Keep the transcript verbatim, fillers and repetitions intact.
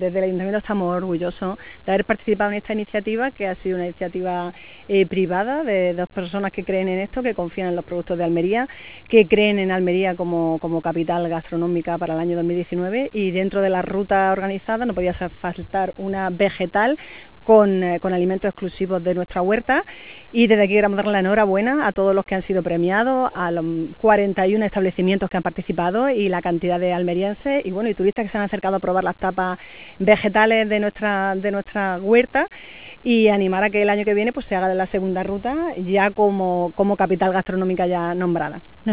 desde el Ayuntamiento estamos orgullosos de haber participado en esta iniciativa, que ha sido una iniciativa eh, privada de dos personas que creen en esto, que confían en los productos de Almería, que creen en Almería como, como capital gastronómica para el año dos mil diecinueve, y dentro de la ruta organizada no podía faltar una vegetal Con, eh, con alimentos exclusivos de nuestra huerta, y desde aquí queremos darle la enhorabuena a todos los que han sido premiados, a los cuarenta y uno establecimientos que han participado y la cantidad de almerienses y bueno y turistas que se han acercado a probar las tapas vegetales de nuestra, de nuestra huerta, y animar a que el año que viene pues se haga de la segunda ruta ya como, como capital gastronómica ya nombrada.